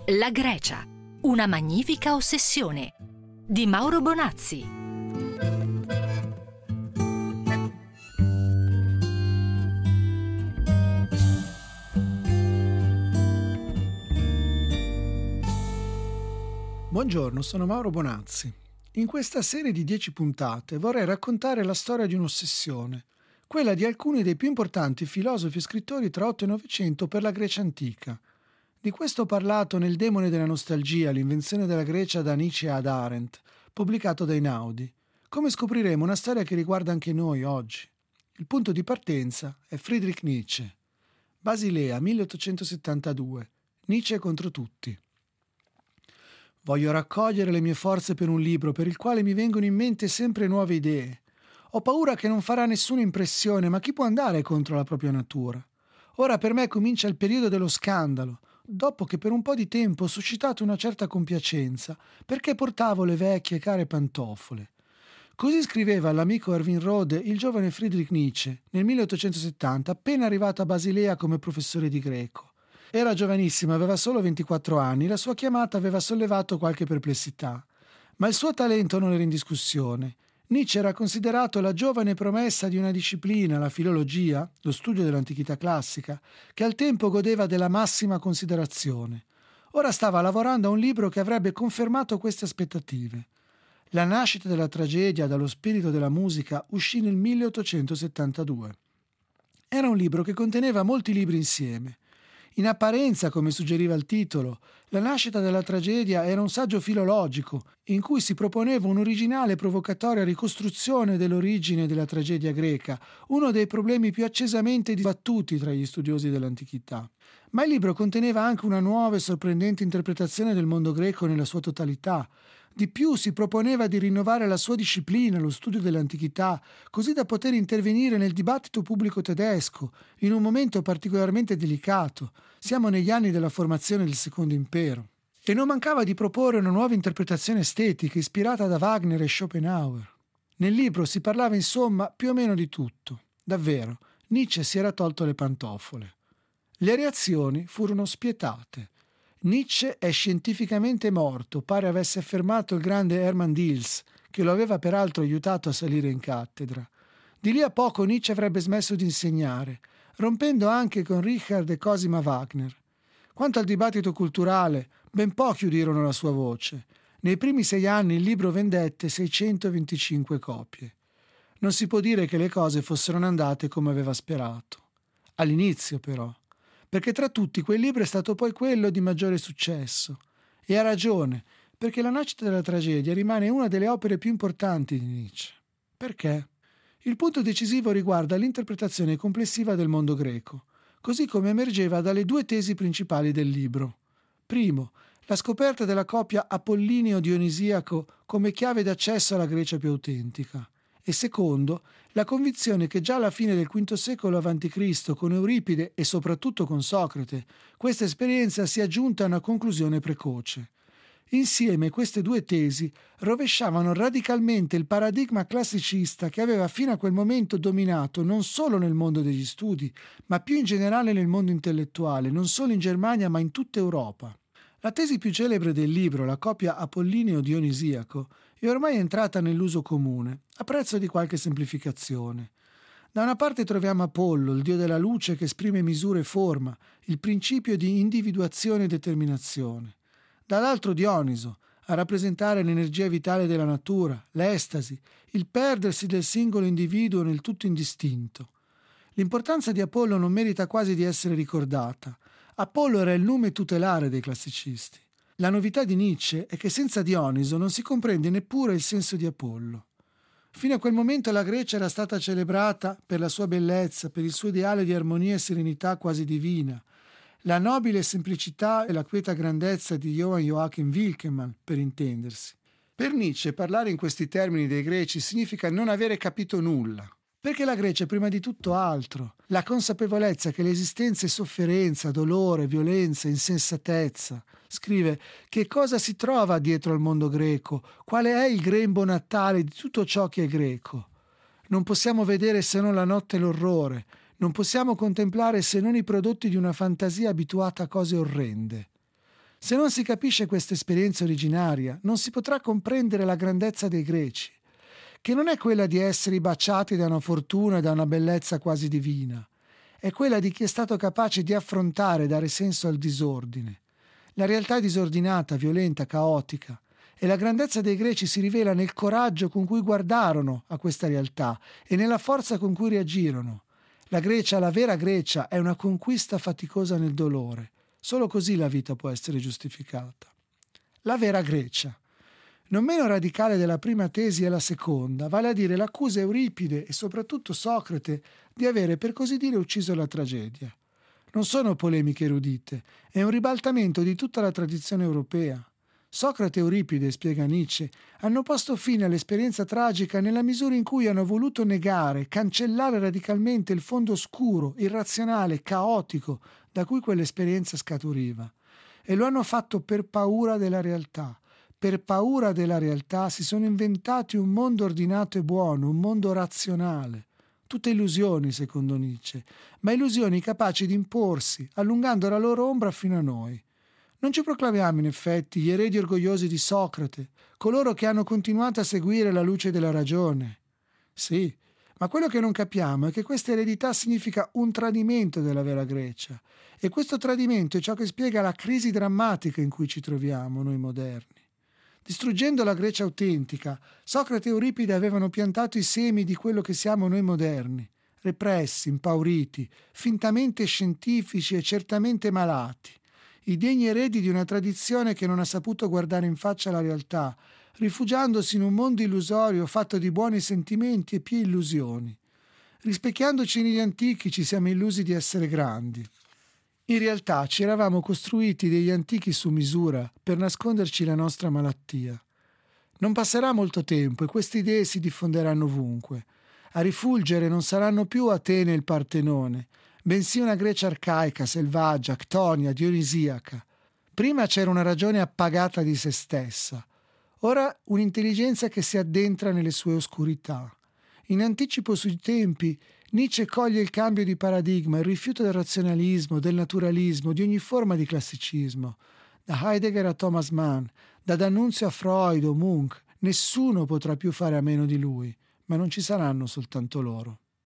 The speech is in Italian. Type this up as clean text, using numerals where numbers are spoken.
La Grecia, una magnifica ossessione di Mauro Bonazzi. Buongiorno, sono Mauro Bonazzi. In questa serie di 10 puntate vorrei raccontare la storia di un'ossessione, quella di alcuni dei più importanti filosofi e scrittori tra 8 e 900 per la Grecia antica. Di questo ho parlato nel Demone della nostalgia, l'invenzione della Grecia da Nietzsche ad Arendt, pubblicato da Einaudi. Come scopriremo, una storia che riguarda anche noi oggi. Il punto di partenza è Friedrich Nietzsche. Basilea, 1872. Nietzsche contro tutti. Voglio raccogliere le mie forze per un libro per il quale mi vengono in mente sempre nuove idee. Ho paura che non farà nessuna impressione, ma chi può andare contro la propria natura? Ora per me comincia il periodo dello scandalo, dopo che per un po' di tempo ho suscitato una certa compiacenza, perché portavo le vecchie care pantofole. Così scriveva all'amico Erwin Rohde il giovane Friedrich Nietzsche, nel 1870, appena arrivato a Basilea come professore di greco. Era giovanissimo, aveva solo 24 anni, la sua chiamata aveva sollevato qualche perplessità. Ma il suo talento non era in discussione. Nietzsche era considerato la giovane promessa di una disciplina, la filologia, lo studio dell'antichità classica, che al tempo godeva della massima considerazione. Ora stava lavorando a un libro che avrebbe confermato queste aspettative. La nascita della tragedia dallo spirito della musica uscì nel 1872. Era un libro che conteneva molti libri insieme. In apparenza, come suggeriva il titolo, La nascita della tragedia era un saggio filologico in cui si proponeva un'originale e provocatoria ricostruzione dell'origine della tragedia greca, uno dei problemi più accesamente dibattuti tra gli studiosi dell'antichità. Ma il libro conteneva anche una nuova e sorprendente interpretazione del mondo greco nella sua totalità. Di più, si proponeva di rinnovare la sua disciplina, lo studio dell'antichità, così da poter intervenire nel dibattito pubblico tedesco, in un momento particolarmente delicato. Siamo negli anni della formazione del Secondo Impero. E non mancava di proporre una nuova interpretazione estetica ispirata da Wagner e Schopenhauer. Nel libro si parlava insomma più o meno di tutto. Davvero, Nietzsche si era tolto le pantofole. Le reazioni furono spietate. Nietzsche è scientificamente morto, pare avesse affermato il grande Hermann Diels, che lo aveva peraltro aiutato a salire in cattedra. Di lì a poco Nietzsche avrebbe smesso di insegnare, rompendo anche con Richard e Cosima Wagner. Quanto al dibattito culturale, ben pochi udirono la sua voce. Nei primi 6 anni il libro vendette 625 copie. Non si può dire che le cose fossero andate come aveva sperato. All'inizio, però. Perché tra tutti quel libro è stato poi quello di maggiore successo. E ha ragione, perché La nascita della tragedia rimane una delle opere più importanti di Nietzsche. Perché? Il punto decisivo riguarda l'interpretazione complessiva del mondo greco, così come emergeva dalle 2 tesi principali del libro. Primo, la scoperta della coppia apollineo-dionisiaco come chiave d'accesso alla Grecia più autentica. E secondo, la convinzione che già alla fine del V secolo a.C., con Euripide e soprattutto con Socrate, questa esperienza sia giunta a una conclusione precoce. Insieme queste 2 tesi rovesciavano radicalmente il paradigma classicista che aveva fino a quel momento dominato non solo nel mondo degli studi, ma più in generale nel mondo intellettuale, non solo in Germania ma in tutta Europa. La tesi più celebre del libro, la coppia apollineo-dionisiaco, è ormai entrata nell'uso comune, a prezzo di qualche semplificazione. Da una parte troviamo Apollo, il dio della luce che esprime misura e forma, il principio di individuazione e determinazione. Dall'altro Dioniso, a rappresentare l'energia vitale della natura, l'estasi, il perdersi del singolo individuo nel tutto indistinto. L'importanza di Apollo non merita quasi di essere ricordata. Apollo era il nume tutelare dei classicisti. La novità di Nietzsche è che senza Dioniso non si comprende neppure il senso di Apollo. Fino a quel momento la Grecia era stata celebrata per la sua bellezza, per il suo ideale di armonia e serenità quasi divina, la nobile semplicità e la quieta grandezza di Johann Joachim Winckelmann, per intendersi. Per Nietzsche parlare in questi termini dei greci significa non avere capito nulla. Perché la Grecia è prima di tutto altro, la consapevolezza che l'esistenza è sofferenza, dolore, violenza, insensatezza. Scrive: che cosa si trova dietro al mondo greco? Quale è il grembo natale di tutto ciò che è greco? Non possiamo vedere se non la notte e l'orrore, non possiamo contemplare se non i prodotti di una fantasia abituata a cose orrende. Se non si capisce questa esperienza originaria, non si potrà comprendere la grandezza dei greci, che non è quella di essere baciati da una fortuna e da una bellezza quasi divina, è quella di chi è stato capace di affrontare e dare senso al disordine. La realtà è disordinata, violenta, caotica, e la grandezza dei greci si rivela nel coraggio con cui guardarono a questa realtà e nella forza con cui reagirono. La Grecia, la vera Grecia, è una conquista faticosa nel dolore. Solo così la vita può essere giustificata. La vera Grecia. Non meno radicale della prima tesi è la seconda, vale a dire l'accusa Euripide e soprattutto Socrate di avere per così dire ucciso la tragedia. Non sono polemiche erudite, è un ribaltamento di tutta la tradizione europea. Socrate e Euripide, spiega Nietzsche, hanno posto fine all'esperienza tragica nella misura in cui hanno voluto negare, cancellare radicalmente il fondo oscuro, irrazionale, caotico da cui quell'esperienza scaturiva. E lo hanno fatto per paura della realtà. Per paura della realtà si sono inventati un mondo ordinato e buono, un mondo razionale. Tutte illusioni, secondo Nietzsche, ma illusioni capaci di imporsi, allungando la loro ombra fino a noi. Non ci proclamiamo, in effetti, gli eredi orgogliosi di Socrate, coloro che hanno continuato a seguire la luce della ragione. Sì, ma quello che non capiamo è che questa eredità significa un tradimento della vera Grecia, e questo tradimento è ciò che spiega la crisi drammatica in cui ci troviamo noi moderni. Distruggendo la Grecia autentica, Socrate e Euripide avevano piantato i semi di quello che siamo noi moderni, repressi, impauriti, fintamente scientifici e certamente malati, i degni eredi di una tradizione che non ha saputo guardare in faccia la realtà, rifugiandosi in un mondo illusorio fatto di buoni sentimenti e pie illusioni. Rispecchiandoci negli antichi ci siamo illusi di essere grandi. In realtà ci eravamo costruiti degli antichi su misura per nasconderci la nostra malattia. Non passerà molto tempo e queste idee si diffonderanno ovunque. A rifulgere non saranno più Atene e il Partenone, bensì una Grecia arcaica, selvaggia, ctonia, dionisiaca. Prima c'era una ragione appagata di se stessa, ora un'intelligenza che si addentra nelle sue oscurità. In anticipo sui tempi, Nietzsche coglie il cambio di paradigma, il rifiuto del razionalismo, del naturalismo, di ogni forma di classicismo. Da Heidegger a Thomas Mann, da D'Annunzio a Freud o Munch, nessuno potrà più fare a meno di lui, ma non ci saranno soltanto loro.